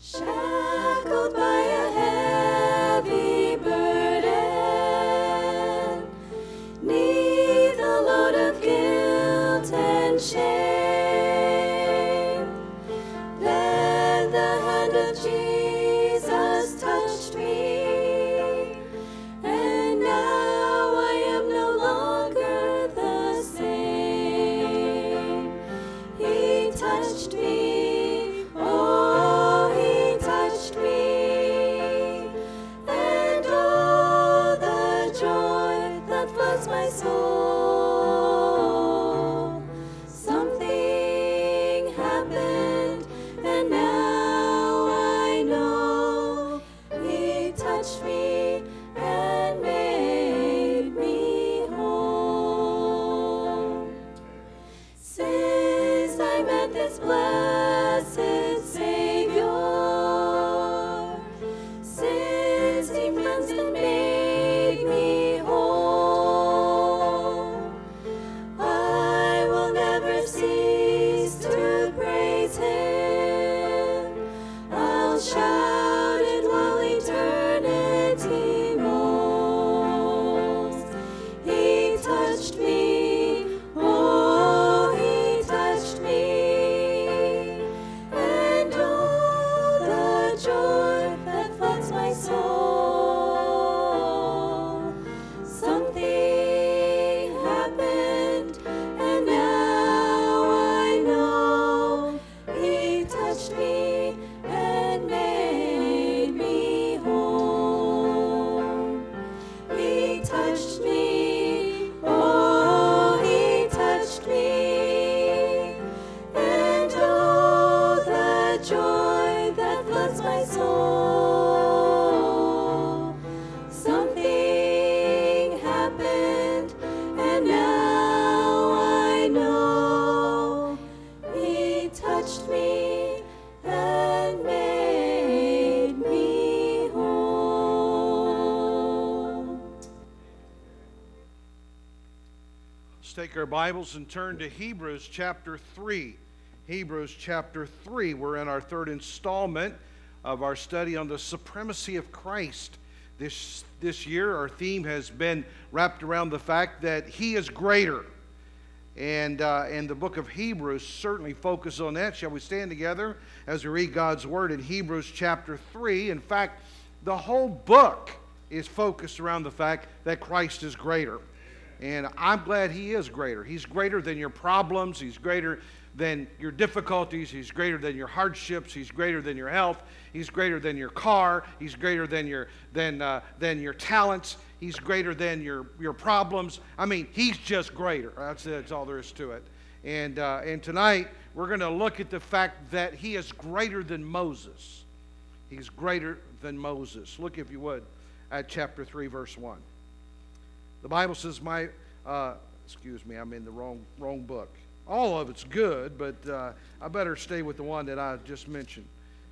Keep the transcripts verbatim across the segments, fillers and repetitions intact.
Shackled by a heavy burden, 'neath a load of guilt and shame, then the hand of Jesus touched me, and now I am no longer the same. He touched me, oh, he touched me, and oh, the joy that floods my soul. Something happened, and now I know he touched me and made me whole. Since I met this blessed Savior, since he cleansed and made me whole, I will never cease to praise him. I'll shout it while eternity rolls. He touched me, oh, he touched me, and oh, the joy that floods my soul. Something happened, and now I know he touched me and made me whole. He touched me, oh, he touched me, and oh, the joy that floods my soul. Something happened, and now I know he touched me and made me whole. Let's take our Bibles and turn to Hebrews chapter three. Hebrews chapter three. We're in our third installment of our study on the supremacy of Christ. This, this year, our theme has been wrapped around the fact that He is greater. And, uh, and the book of Hebrews certainly focuses on that. Shall we stand together as we read God's Word in Hebrews chapter three? In fact, the whole book is focused around the fact that Christ is greater. And I'm glad He is greater. He's greater than your problems. He's greater than your difficulties. He's greater than your hardships. He's greater than your health. He's greater than your car. He's greater than your than uh, than your talents. He's greater than your your problems. I mean, He's just greater. That's it. That's all there is to it. And uh, and tonight we're going to look at the fact that He is greater than Moses. He's greater than Moses. Look, if you would, at chapter three, verse one. The Bible says, "My uh, excuse me, I'm in the wrong wrong book. All of it's good, but uh, I better stay with the one that I just mentioned.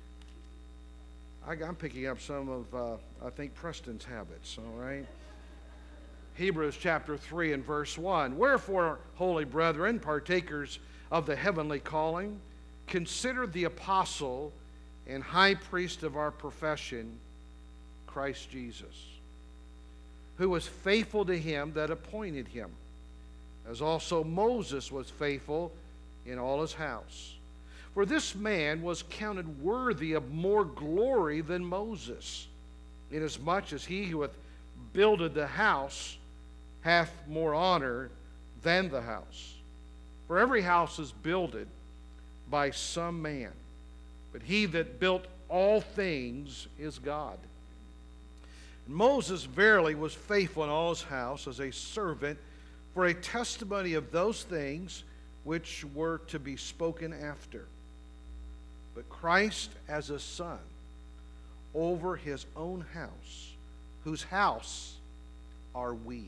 I, I'm picking up some of, uh, I think, Preston's habits, all right? Hebrews chapter three and verse one. "Wherefore, holy brethren, partakers of the heavenly calling, consider the apostle and high priest of our profession, Christ Jesus, who was faithful to him that appointed him, as also Moses was faithful in all his house. For this man was counted worthy of more glory than Moses, inasmuch as he who hath builded the house hath more honor than the house. For every house is builded by some man, but he that built all things is God. And Moses verily was faithful in all his house as a servant for a testimony of those things which were to be spoken after. But Christ as a son over his own house, whose house are we,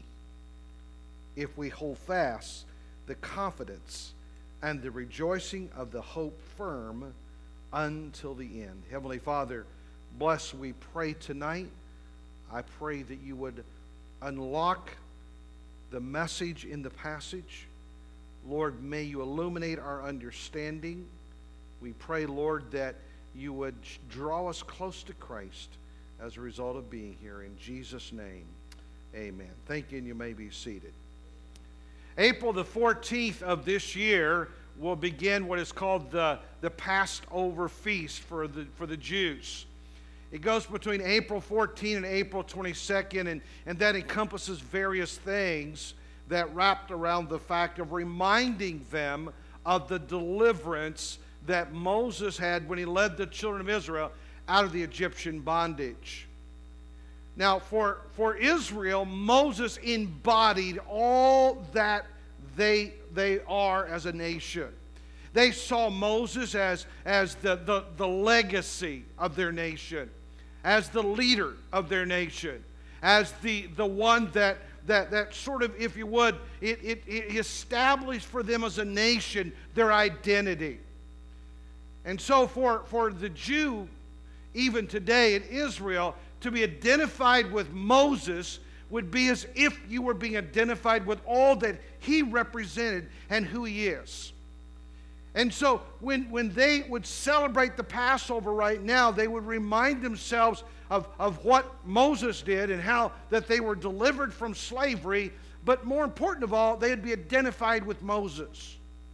if we hold fast the confidence and the rejoicing of the hope firm until the end." Heavenly Father, bless, we pray tonight. I pray that you would unlock the message in the passage. Lord, may you illuminate our understanding. We pray, Lord, that you would draw us close to Christ as a result of being here. In Jesus' name, amen. Thank you, and you may be seated. April the fourteenth of this year will begin what is called the, the Passover feast for the, for the Jews. It goes between April fourteenth and April twenty-second, and, and that encompasses various things that wrapped around the fact of reminding them of the deliverance that Moses had when he led the children of Israel out of the Egyptian bondage. Now, for, for Israel, Moses embodied all that they, they are as a nation. They saw Moses as, as the, the, the legacy of their nation, as the leader of their nation, as the, the one that, that, that sort of, if you would, it, it, it established for them as a nation their identity. And so for, for the Jew, even today in Israel, to be identified with Moses would be as if you were being identified with all that he represented and who he is. And so when, when they would celebrate the Passover right now, they would remind themselves of, of what Moses did and how that they were delivered from slavery. But more important of all, they would be identified with Moses.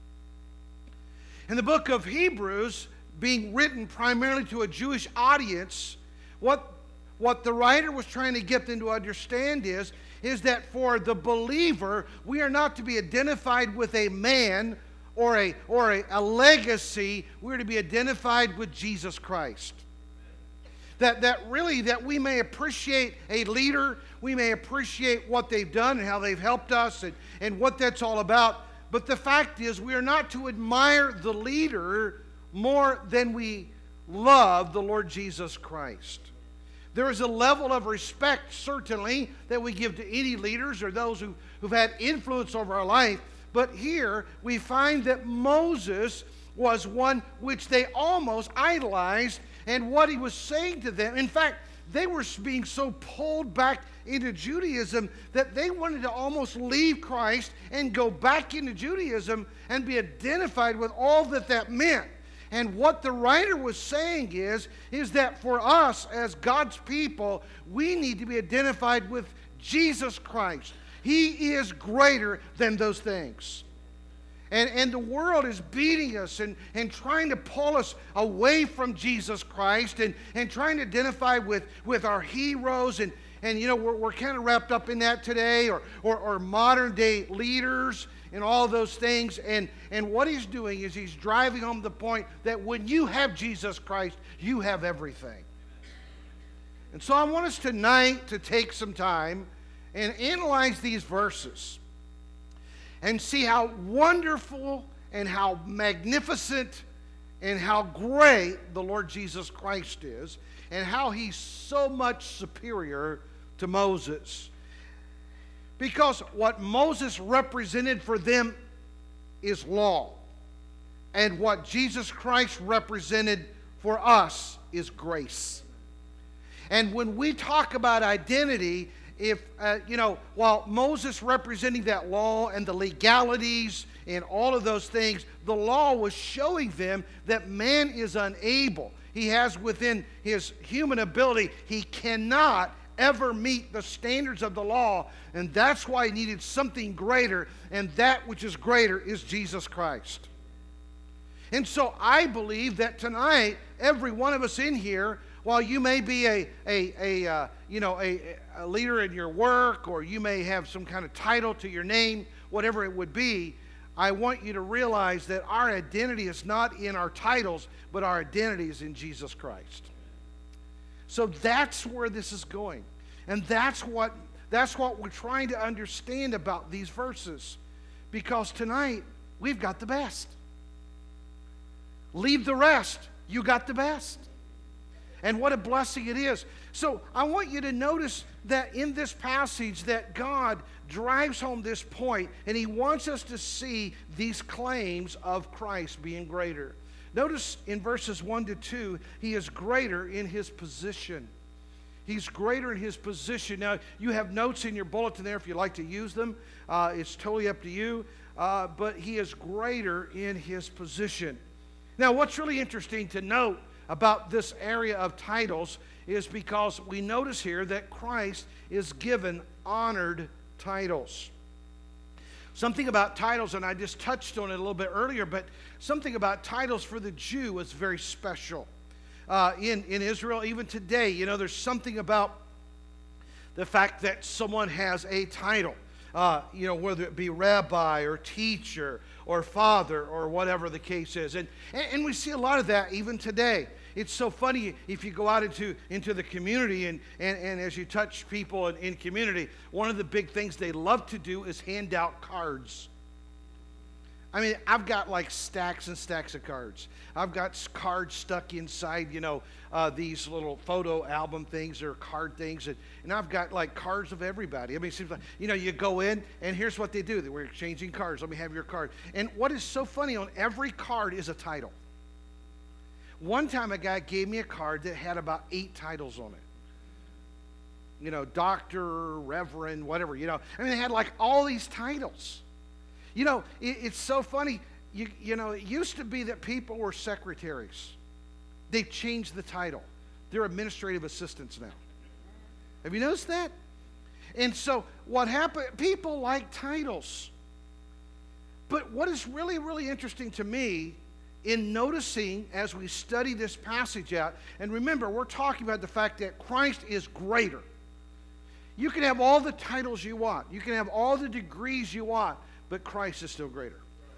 In the book of Hebrews, being written primarily to a Jewish audience, what, what the writer was trying to get them to understand is, is that for the believer, we are not to be identified with a man or a, or a, a legacy. We're to be identified with Jesus Christ. That, that really, that we may appreciate a leader, we may appreciate what they've done and how they've helped us and, and what that's all about. But the fact is, we are not to admire the leader more than we love the Lord Jesus Christ. There is a level of respect, certainly, that we give to any leaders or those who, who've had influence over our life. But here we find that Moses was one which they almost idolized, and what he was saying to them. In fact, they were being so pulled back into Judaism that they wanted to almost leave Christ and go back into Judaism and be identified with all that that meant. And what the writer was saying is, is that for us as God's people, we need to be identified with Jesus Christ. He is greater than those things. And, and the world is beating us and, and trying to pull us away from Jesus Christ and, and trying to identify with, with our heroes. And, and you know, we're, we're kind of wrapped up in that today, or, or, or modern day leaders and all those things. And, and what he's doing is he's driving home the point that when you have Jesus Christ, you have everything. And so I want us tonight to take some time and analyze these verses and see how wonderful and how magnificent and how great the Lord Jesus Christ is, and how he's so much superior to Moses. Because what Moses represented for them is law, and what Jesus Christ represented for us is grace. And when we talk about identity, if, uh, you know, while Moses representing that law and the legalities and all of those things, the law was showing them that man is unable. He has within his human ability, he cannot ever meet the standards of the law, and that's why he needed something greater, and that which is greater is Jesus Christ. And so I believe that tonight, every one of us in here, while you may be a, a, a uh, you know, a, a leader in your work, or you may have some kind of title to your name, whatever it would be, I want you to realize that our identity is not in our titles, but our identity is in Jesus Christ. So that's where this is going. And that's what, that's what we're trying to understand about these verses. Because tonight, we've got the best. Leave the rest. You got the best. And what a blessing it is. So I want you to notice that in this passage that God drives home this point, and he wants us to see these claims of Christ being greater. Notice in verses one to two, he is greater in his position. He's greater in his position. Now, you have notes in your bulletin there if you'd like to use them. Uh, it's totally up to you. Uh, but he is greater in his position. Now, what's really interesting to note about this area of titles is because we notice here that Christ is given honored titles. Something about titles, and I just touched on it a little bit earlier, but something about titles for the Jew is very special. Uh, in, in Israel, even today, you know, there's something about the fact that someone has a title. Uh, you know, whether it be rabbi or teacher or father or whatever the case is. And, and we see a lot of that even today. It's so funny if you go out into, into the community and, and, and as you touch people in, in community, one of the big things they love to do is hand out cards. I mean, I've got like stacks and stacks of cards. I've got cards stuck inside, you know, uh, these little photo album things or card things. And, and I've got like cards of everybody. I mean, it seems like, you know, you go in and here's what they do. They We're exchanging cards. Let me have your card. And what is so funny, on every card is a title. One time a guy gave me a card that had about eight titles on it. You know, doctor, reverend, whatever, you know. I mean, they had like all these titles. You know, it, it's so funny. You, you know, it used to be that people were secretaries. They changed the title. They're administrative assistants now. Have you noticed that? And so what happened, people like titles. But what is really, really interesting to me in noticing as we study this passage out, and remember, we're talking about the fact that Christ is greater. You can have all the titles you want. You can have all the degrees you want, but Christ is still greater.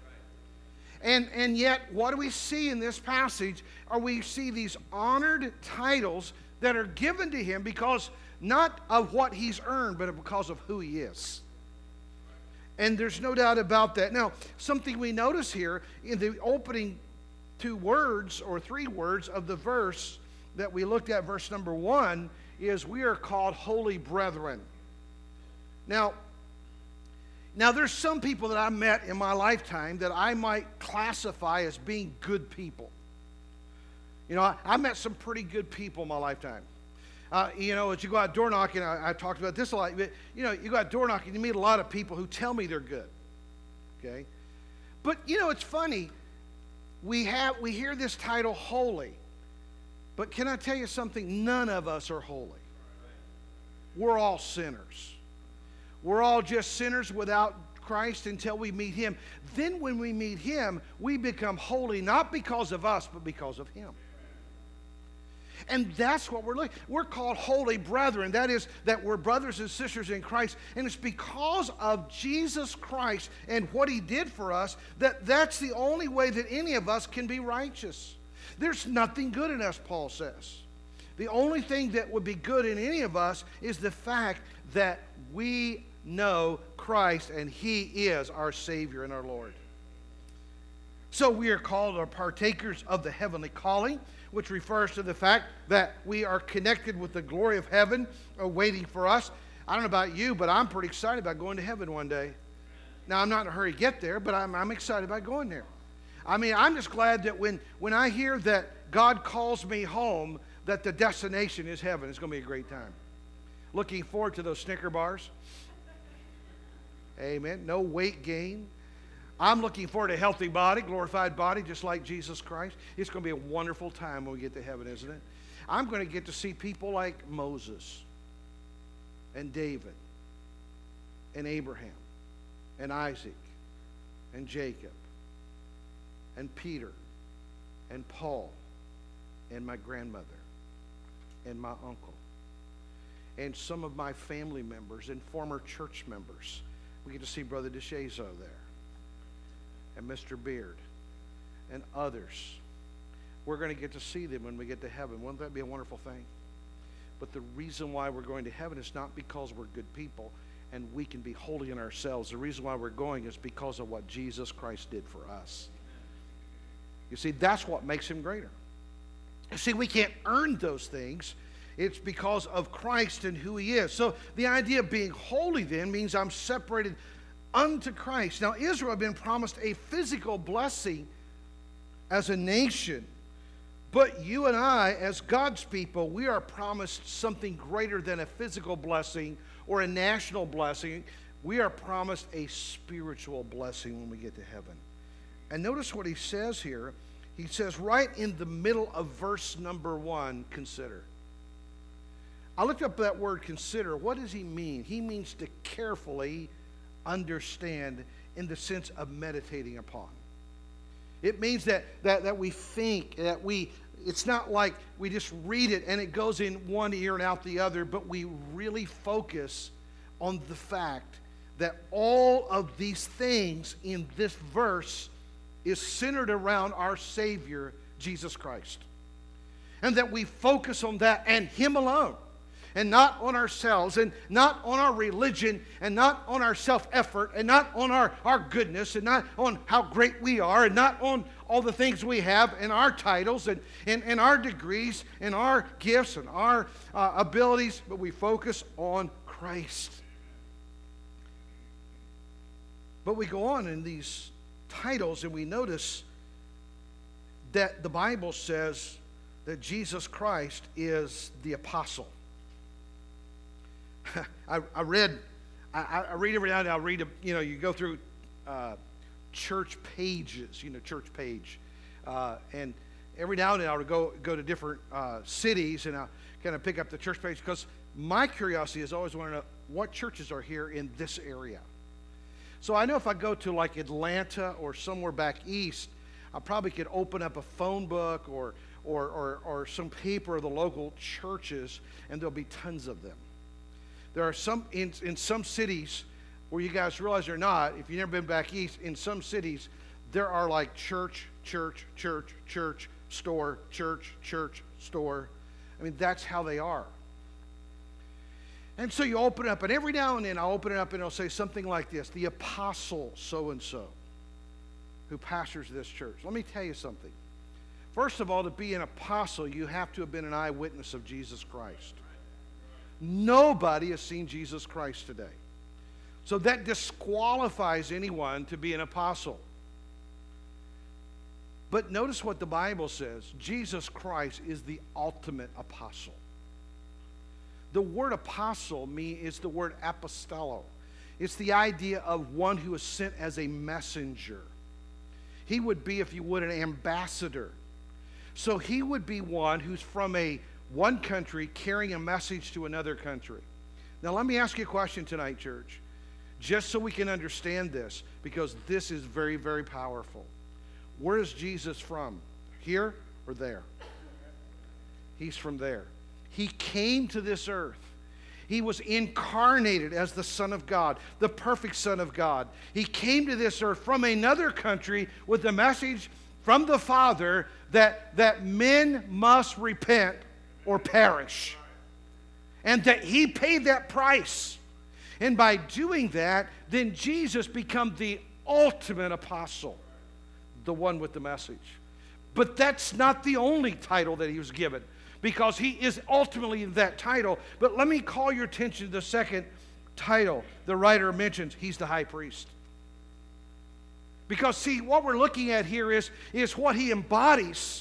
And, and yet, what do we see in this passage? Are we see these honored titles that are given to him because not of what he's earned, but because of who he is. And there's no doubt about that. Now, something we notice here in the opening two words or three words of the verse that we looked at, verse number one, is we are called holy brethren. Now, Now, there's some people that I met in my lifetime that I might classify as being good people. You know, I, I met some pretty good people in my lifetime. Uh, you know, as you go out door knocking, I, I talked about this a lot, but, you know, you go out door knocking, you meet a lot of people who tell me they're good, okay? But, you know, it's funny. We have we hear this title, holy, but can I tell you something? None of us are holy. We're all sinners. We're all just sinners without Christ until we meet him. Then when we meet him, we become holy, not because of us, but because of him. And that's what we're looking. We're called holy brethren. That is, that we're brothers and sisters in Christ. And it's because of Jesus Christ and what he did for us that that's the only way that any of us can be righteous. There's nothing good in us, Paul says. The only thing that would be good in any of us is the fact that we know Christ and he is our Savior and our Lord. So we are called our partakers of the heavenly calling, which refers to the fact that we are connected with the glory of heaven waiting for us. I don't know about you, but I'm pretty excited about going to heaven one day. Now, I'm not in a hurry to get there, but I'm, I'm excited about going there. I mean, I'm just glad that when, when I hear that God calls me home, that the destination is heaven. It's going to be a great time. Looking forward to those Snicker bars. Amen. No weight gain. I'm looking forward to a healthy body, glorified body, just like Jesus Christ. It's going to be a wonderful time when we get to heaven, isn't it? I'm going to get to see people like Moses and David and Abraham and Isaac and Jacob and Peter and Paul and my grandmother and my uncle and some of my family members and former church members. We get to see Brother DeShazo there and Mister Beard and others. We're going to get to see them when we get to heaven. Wouldn't that be a wonderful thing? But the reason why we're going to heaven is not because we're good people and we can be holy in ourselves. The reason why we're going is because of what Jesus Christ did for us. You see, that's what makes him greater. You see, we can't earn those things. It's because of Christ and who he is. So the idea of being holy then means I'm separated unto Christ. Now, Israel had been promised a physical blessing as a nation. But you and I, as God's people, we are promised something greater than a physical blessing or a national blessing. We are promised a spiritual blessing when we get to heaven. And notice what he says here. he says right in the middle of verse number one, consider. I looked up that word consider. What does he mean? He means to carefully understand in the sense of meditating upon. It means that, that, that we think, that we, it's not like we just read it and it goes in one ear and out the other, but we really focus on the fact that all of these things in this verse is centered around our Savior, Jesus Christ. And that we focus on that and Him alone. And not on ourselves, and not on our religion, and not on our self-effort, and not on our, our goodness, and not on how great we are, and not on all the things we have, and our titles, and, and, and our degrees, and our gifts, and our uh, abilities, but we focus on Christ. But we go on in these titles, and we notice that the Bible says that Jesus Christ is the apostle. I, I read, I, I read every now and then. I'll read, a, you know, you go through uh, church pages, you know, church page, uh, and every now and then I'll go go to different uh, cities and I'll kind of pick up the church page because my curiosity is always want to know what churches are here in this area. So I know if I go to like Atlanta or somewhere back east, I probably could open up a phone book or or or, or some paper of the local churches, and there'll be tons of them. There are some, in, in some cities, where you guys realize or not, if you've never been back east, in some cities, there are like church, church, church, church, store, church, church, store. I mean, that's how they are. And so you open it up, and every now and then I'll open it up and it'll say something like this: the apostle so-and-so who pastors this church. Let me tell you something. First of all, to be an apostle, you have to have been an eyewitness of Jesus Christ. Nobody has seen Jesus Christ today. So that disqualifies anyone to be an apostle. But notice what the Bible says. Jesus Christ is the ultimate apostle. The word apostle me is the word apostello. It's the idea of one who is sent as a messenger. He would be, if you would, an ambassador. So he would be one who's from a one country carrying a message to another country. Now let me ask you a question tonight, church, just so we can understand this, because this is very, very powerful. Where is Jesus from? Here or there? He's from there. He came to this earth. He was incarnated as the Son of God, the perfect Son of God. He came to this earth from another country with a message from the Father that, that men must repent or perish. And that He paid that price. And by doing that, then Jesus becomes the ultimate apostle, the one with the message. But that's not the only title that He was given, because He is ultimately that title. But let me call your attention to the second title the writer mentions. He's the high priest. Because, see, what we're looking at here is, is what He embodies.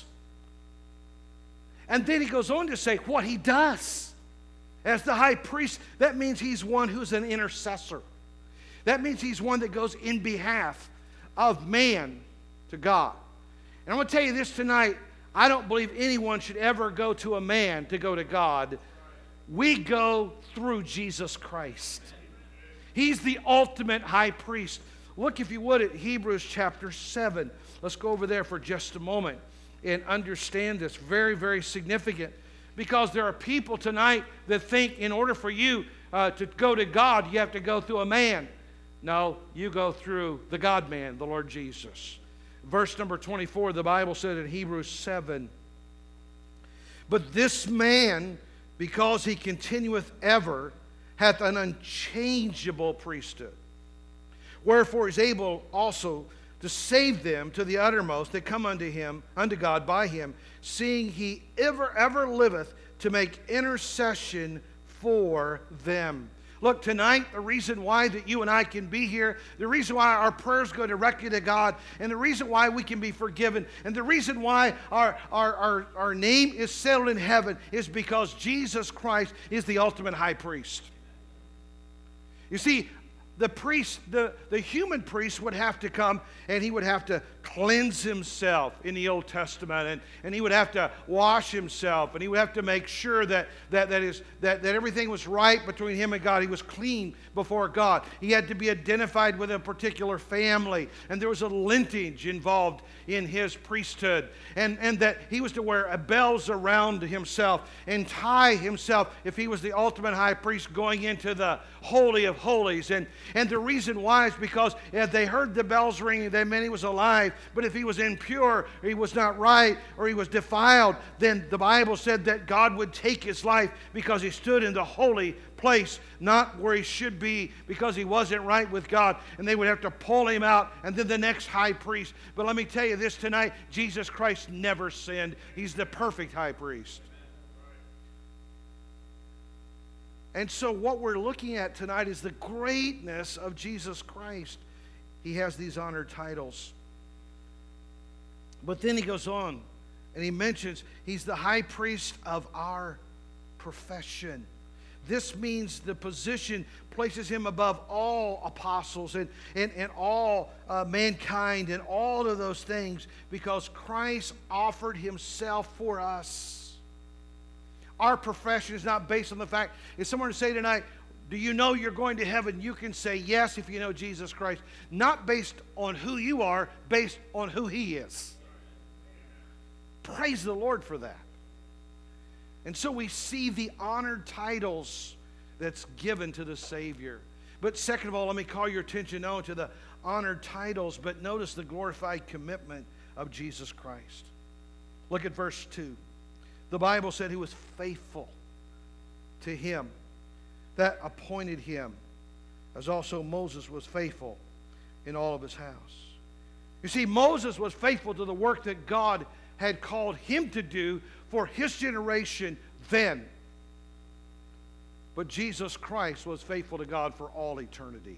And then he goes on to say what He does. As the high priest, that means He's one who's an intercessor. That means He's one that goes in behalf of man to God. And I'm going to tell you this tonight. I don't believe anyone should ever go to a man to go to God. We go through Jesus Christ. He's the ultimate high priest. Look, if you would, at Hebrews chapter seven. Let's go over there for just a moment and understand this. Very, very significant. Because there are people tonight that think in order for you uh, to go to God, you have to go through a man. No, you go through the God-man, the Lord Jesus. Verse number twenty-four, the Bible said in Hebrews seven, but this man, because he continueth ever, hath an unchangeable priesthood. Wherefore is able also to save them to the uttermost that come unto him, unto God by him, seeing he ever, ever liveth to make intercession for them. Look, tonight, the reason why that you and I can be here, the reason why our prayers go directly to God, and the reason why we can be forgiven, and the reason why our, our, our, our name is settled in heaven is because Jesus Christ is the ultimate high priest. You see, the priest, the, the human priest would have to come and he would have to cleanse himself in the Old Testament, and, and he would have to wash himself, and he would have to make sure that that that is that, that everything was right between him and God. He was clean before God. He had to be identified with a particular family, and there was a lineage involved in his priesthood, and, and that he was to wear bells around himself and tie himself if he was the ultimate high priest going into the Holy of Holies. And, and the reason why is because if they heard the bells ringing, they meant he was alive. But if he was impure, or he was not right, or he was defiled, then the Bible said that God would take his life because he stood in the holy place, not where he should be, because he wasn't right with God, and they would have to pull him out, and then the next high priest. But let me tell you this tonight, Jesus Christ never sinned. He's the perfect high priest. And so what we're looking at tonight is the greatness of Jesus Christ. He has these honored titles. But then he goes on, and he mentions he's the high priest of our profession. This means the position places him above all apostles and, and, and all uh, mankind and all of those things, because Christ offered himself for us. Our profession is not based on the fact, if someone to say tonight, do you know you're going to heaven? You can say yes if you know Jesus Christ. Not based on who you are, based on who he is. Praise the Lord for that. And so we see the honored titles that's given to the Savior. But second of all, let me call your attention now to the honored titles, but notice the glorified commitment of Jesus Christ. Look at verse two. The Bible said he was faithful to him that appointed him, as also Moses was faithful in all of his house. You see, Moses was faithful to the work that God had called him to do for his generation then. But Jesus Christ was faithful to God for all eternity.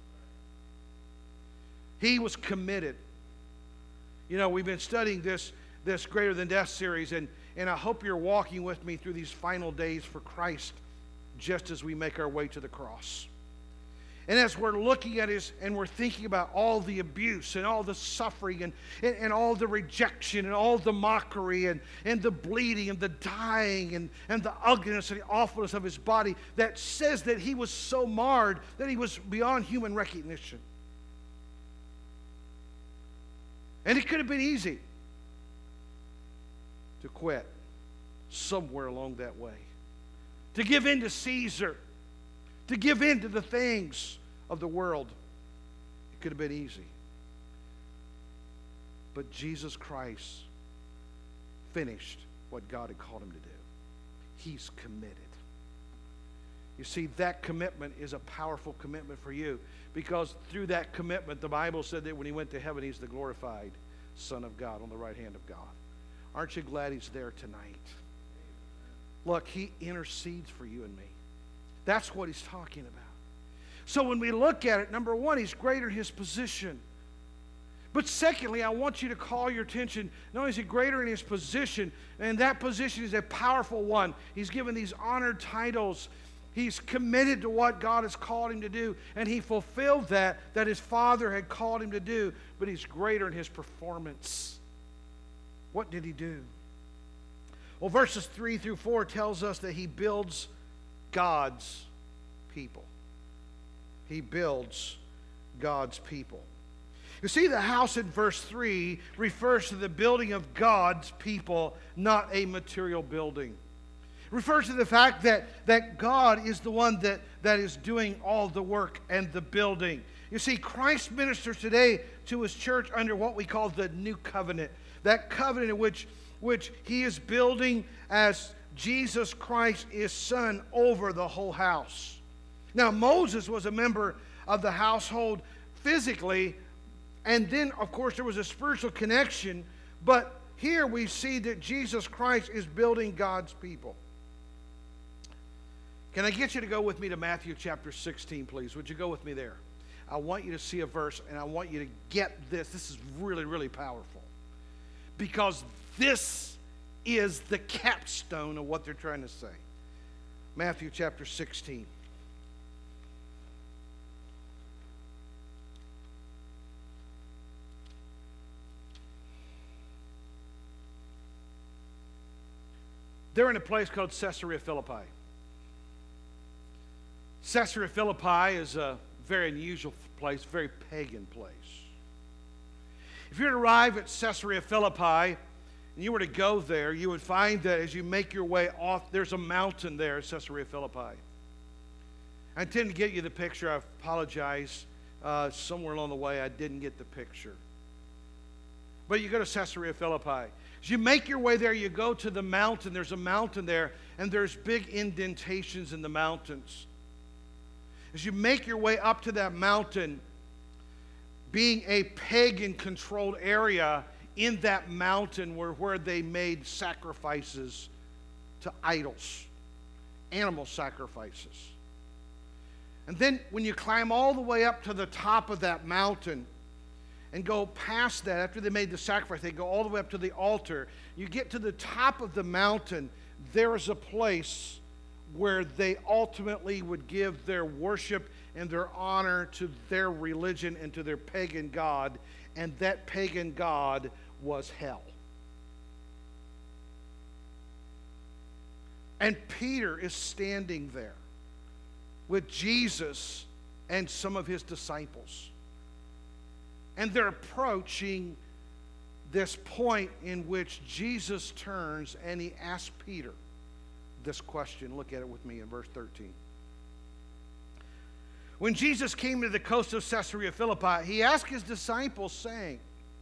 He was committed. You know, we've been studying this, this Greater Than Death series, and, and I hope you're walking with me through these final days for Christ just as we make our way to the cross. And as we're looking at his, and we're thinking about all the abuse and all the suffering and, and, and all the rejection and all the mockery and, and the bleeding and the dying and, and the ugliness and the awfulness of his body, that says that he was so marred that he was beyond human recognition. And it could have been easy to quit somewhere along that way, to give in to Caesar, to give in to the things of the world. It could have been easy. But Jesus Christ finished what God had called him to do. He's committed. You see, that commitment is a powerful commitment for you, because through that commitment, the Bible said that when he went to heaven, he's the glorified Son of God on the right hand of God. Aren't you glad he's there tonight? Look, he intercedes for you and me. That's what he's talking about. So when we look at it, number one, he's greater in his position. But secondly, I want you to call your attention, not only is he greater in his position, and that position is a powerful one. He's given these honored titles. He's committed to what God has called him to do, and he fulfilled that, that his Father had called him to do, but he's greater in his performance. What did he do? Well, verses three through four tells us that he builds God's people. He builds God's people. You see, the house in verse three refers to the building of God's people, not a material building. It refers to the fact that, that God is the one that, that is doing all the work and the building. You see, Christ ministers today to his church under what we call the new covenant. That covenant in which, which he is building as Jesus Christ is son over the whole house. Now, Moses was a member of the household physically, and then, of course, there was a spiritual connection, but here we see that Jesus Christ is building God's people. Can I get you to go with me to Matthew chapter sixteen, please? Would you go with me there? I want you to see a verse, and I want you to get this. This is really, really powerful, because this is the capstone of what they're trying to say. Matthew chapter sixteen. they're in a place called Caesarea Philippi. Caesarea Philippi is a very unusual place, very pagan place. If you were to arrive at Caesarea Philippi and you were to go there, you would find that as you make your way off, there's a mountain there at Caesarea Philippi. I intend to get you the picture. I apologize. Uh, somewhere along the way, I didn't get the picture. But you go to Caesarea Philippi. As you make your way there, you go to the mountain. There's a mountain there, and there's big indentations in the mountains. As you make your way up to that mountain, being a pagan-controlled area, in that mountain were where they made sacrifices to idols, animal sacrifices. And then when you climb all the way up to the top of that mountain and go past that, after they made the sacrifice, they go all the way up to the altar. You get to the top of the mountain, there is a place where they ultimately would give their worship and their honor to their religion and to their pagan god, and that pagan god was hell. And Peter is standing there with Jesus and some of his disciples. And they're approaching this point in which Jesus turns and he asks Peter this question. Look at it with me in verse thirteen. When Jesus came to the coast of Caesarea Philippi, he asked his disciples, saying,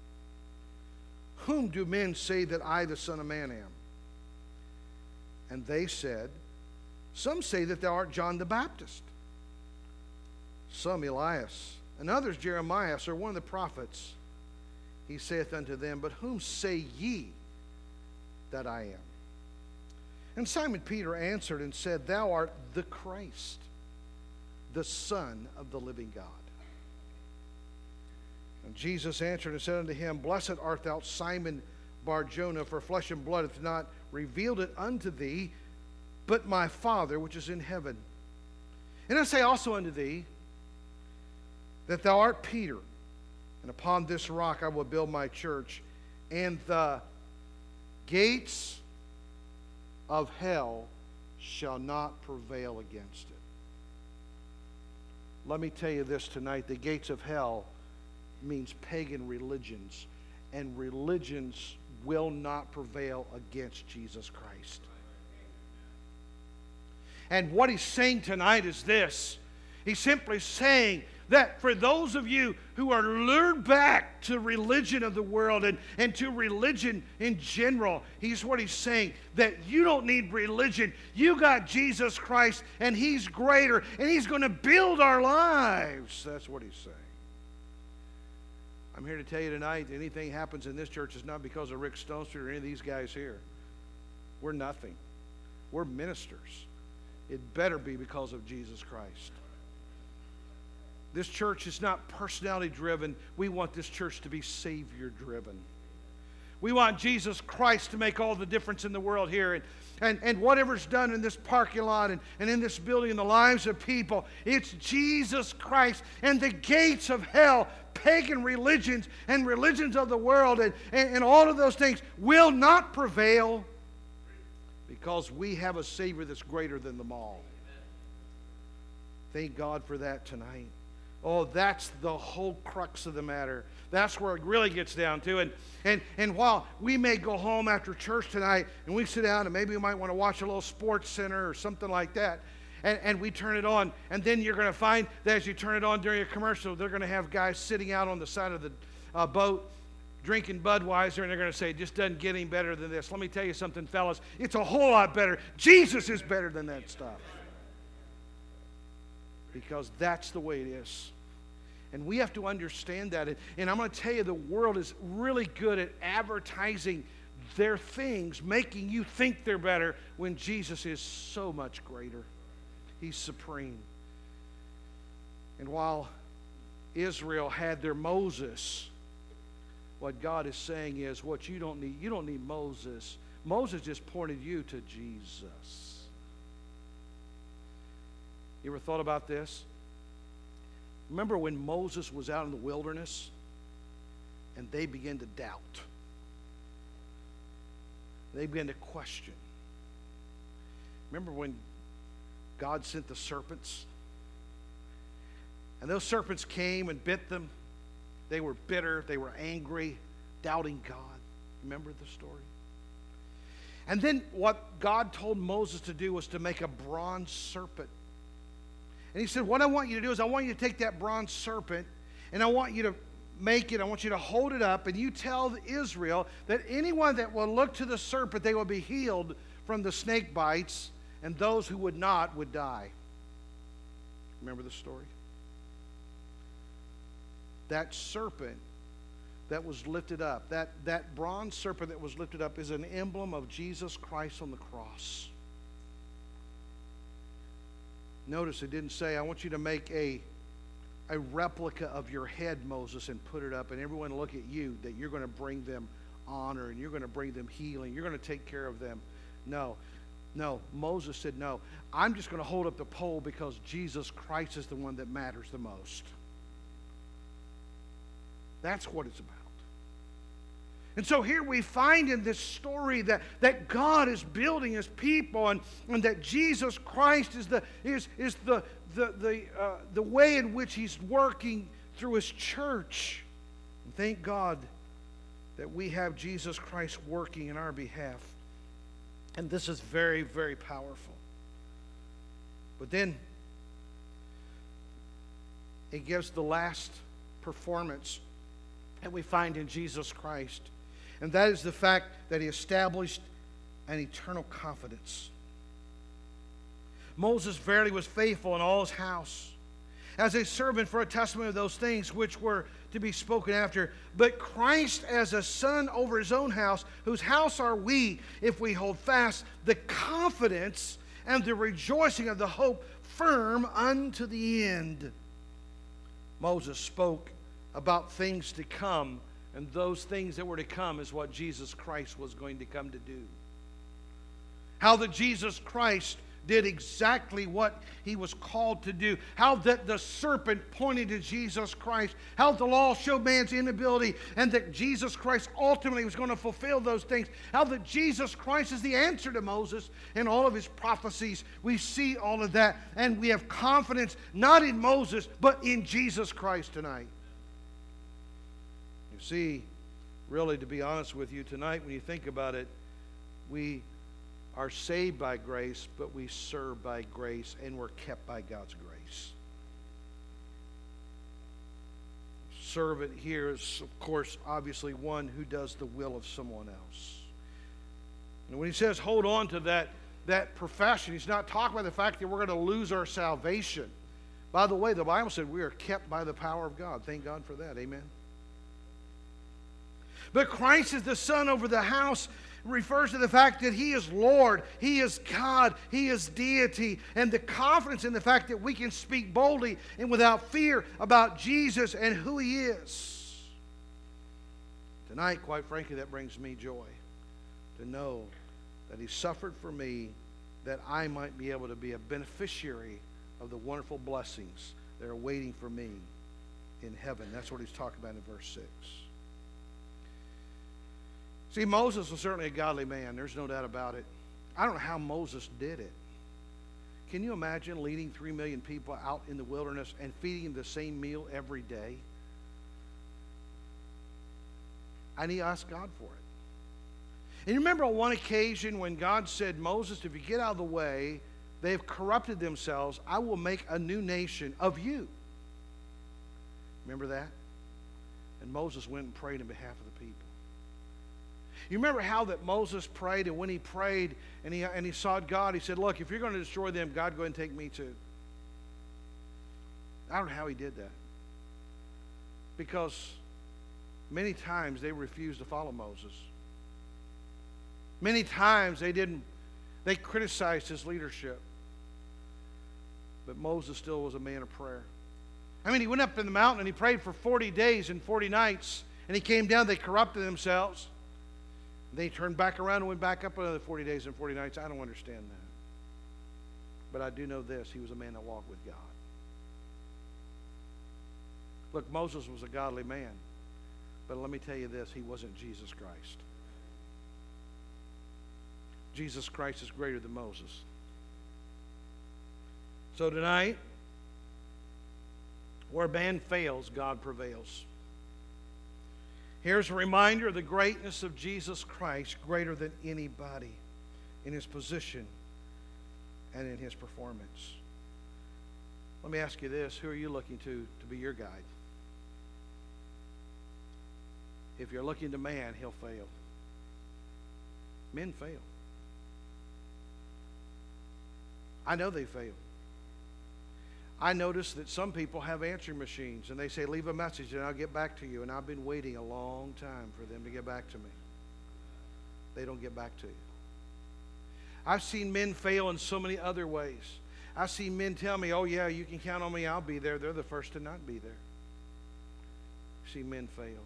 "Whom do men say that I, the Son of Man, am?" And they said, "Some say that thou art John the Baptist, some Elias, and others Jeremiah, or one of the prophets." He saith unto them, "But whom say ye that I am?" And Simon Peter answered and said, "Thou art the Christ, the Son of the living God." And Jesus answered and said unto him, "Blessed art thou, Simon Bar-Jonah, for flesh and blood hath not revealed it unto thee, but my Father which is in heaven. And I say also unto thee, that thou art Peter, and upon this rock I will build my church, and the gates of hell shall not prevail against it." Let me tell you this tonight. The gates of hell means pagan religions, and religions will not prevail against Jesus Christ. And what he's saying tonight is this. He's simply saying that for those of you who are lured back to religion of the world and, and to religion in general, he's what he's saying, that you don't need religion. You got Jesus Christ, and he's greater, and he's going to build our lives. That's what he's saying. I'm here to tell you tonight, that anything happens in this church is not because of Rick Stonestreet or any of these guys here. We're nothing. We're ministers. It better be because of Jesus Christ. This church is not personality driven. We want this church to be Savior driven. We want Jesus Christ to make all the difference in the world here. And, and, and whatever's done in this parking lot and, and in this building in the lives of people, it's Jesus Christ. And the gates of hell, pagan religions and religions of the world and, and, and all of those things will not prevail, because we have a Savior that's greater than them all. Thank God for that tonight. Oh, that's the whole crux of the matter. That's where it really gets down to. And, and, and while we may go home after church tonight and we sit down and maybe we might want to watch a little Sports Center or something like that, and, and we turn it on, and then you're going to find that as you turn it on during a commercial, they're going to have guys sitting out on the side of the uh, boat drinking Budweiser, and they're going to say, "It just doesn't get any better than this." Let me tell you something, fellas. It's a whole lot better. Jesus is better than that stuff. Because that's the way it is. And we have to understand that. And I'm going to tell you, the world is really good at advertising their things, making you think they're better, when Jesus is so much greater. He's supreme. And while Israel had their Moses, what God is saying is, what you don't need, you don't need Moses. Moses just pointed you to Jesus. You ever thought about this? Remember when Moses was out in the wilderness and they began to doubt? They began to question. Remember when God sent the serpents? And those serpents came and bit them. They were bitter. They were angry, doubting God. Remember the story? And then what God told Moses to do was to make a bronze serpent. And he said, what I want you to do is I want you to take that bronze serpent and I want you to make it, I want you to hold it up, and you tell Israel that anyone that will look to the serpent, they will be healed from the snake bites, and those who would not would die. Remember the story? That serpent that was lifted up, that, that bronze serpent that was lifted up is an emblem of Jesus Christ on the cross. Notice it didn't say, I want you to make a, a replica of your head, Moses, and put it up, and everyone look at you, that you're going to bring them honor, and you're going to bring them healing, you're going to take care of them. No, no, Moses said, no, I'm just going to hold up the pole because Jesus Christ is the one that matters the most. That's what it's about. And so here we find in this story that, that God is building His people, and, and that Jesus Christ is the is, is the the the, uh, the way in which He's working through His church. And thank God that we have Jesus Christ working in our behalf. And this is very, very powerful. But then it gives the last performance that we find in Jesus Christ. And that is the fact that He established an eternal confidence. Moses verily was faithful in all his house, as a servant for a testimony of those things which were to be spoken after. But Christ as a son over His own house, whose house are we if we hold fast the confidence and the rejoicing of the hope firm unto the end. Moses spoke about things to come, and those things that were to come is what Jesus Christ was going to come to do. How that Jesus Christ did exactly what He was called to do. How that the serpent pointed to Jesus Christ. How the law showed man's inability, and that Jesus Christ ultimately was going to fulfill those things. How that Jesus Christ is the answer to Moses and all of his prophecies. We see all of that, and we have confidence not in Moses, but in Jesus Christ tonight. You see, really, to be honest with you, tonight when you think about it, we are saved by grace, but we serve by grace, and we're kept by God's grace. Servant here is, of course, obviously one who does the will of someone else. And when he says hold on to that, that profession, he's not talking about the fact that we're going to lose our salvation. By the way, the Bible said we are kept by the power of God. Thank God for that. Amen. But Christ is the Son over the house refers to the fact that He is Lord, He is God, He is deity, and the confidence in the fact that we can speak boldly and without fear about Jesus and who He is. Tonight, quite frankly, that brings me joy to know that He suffered for me that I might be able to be a beneficiary of the wonderful blessings that are waiting for me in heaven. That's what He's talking about in verse six. See, Moses was certainly a godly man. There's no doubt about it. I don't know how Moses did it. Can you imagine leading three million people out in the wilderness and feeding them the same meal every day? And he asked God for it. And you remember on one occasion when God said, Moses, if you get out of the way, they have corrupted themselves. I will make a new nation of you. Remember that? And Moses went and prayed in behalf of the people. You remember how that Moses prayed, and when he prayed and he, and he sought God, he said, look, if you're going to destroy them, God, go ahead and take me too. I don't know how he did that. Because many times they refused to follow Moses. Many times they didn't, they criticized his leadership. But Moses still was a man of prayer. I mean, he went up in the mountain and he prayed for forty days and forty nights, and he came down, they corrupted themselves. They turned back around and went back up another forty days and forty nights. I don't understand that. But I do know this. He was a man that walked with God. Look, Moses was a godly man. But let me tell you this. He wasn't Jesus Christ. Jesus Christ is greater than Moses. So tonight, where man fails, God prevails. Here's a reminder of the greatness of Jesus Christ, greater than anybody in his position and in his performance. Let me ask you this. Who are you looking to to be your guide? If you're looking to man, he'll fail. Men fail. I know they fail. I notice that some people have answering machines and they say, leave a message and I'll get back to you. And I've been waiting a long time for them to get back to me. They don't get back to you. I've seen men fail in so many other ways. I've seen men tell me, oh yeah, you can count on me, I'll be there. They're the first to not be there. I've seen men fail.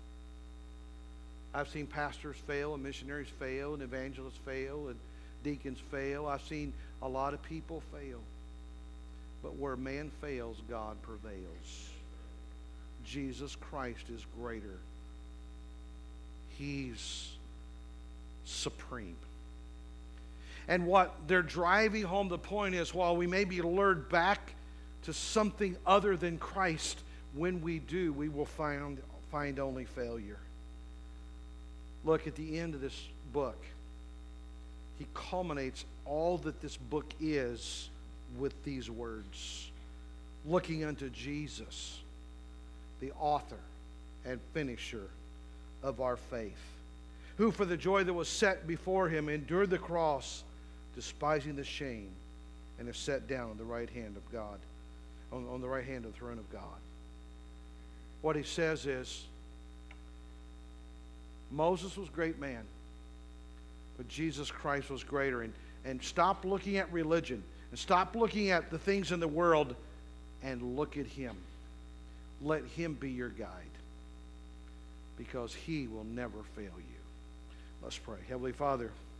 I've seen pastors fail and missionaries fail and evangelists fail and deacons fail. I've seen a lot of people fail. But where man fails, God prevails. Jesus Christ is greater. He's supreme. And what they're driving home the point is, while we may be lured back to something other than Christ, when we do, we will find, find only failure. Look, at the end of this book, he culminates all that this book is with these words. Looking unto Jesus, the author and finisher of our faith, who for the joy that was set before him endured the cross, despising the shame, and is set down on the right hand of God, on, on the right hand of the throne of God. What he says is, Moses was a great man, but Jesus Christ was greater. And, and stop looking at religion, and stop looking at the things in the world, and look at him. Let him be your guide, because he will never fail you. Let's pray. Heavenly Father,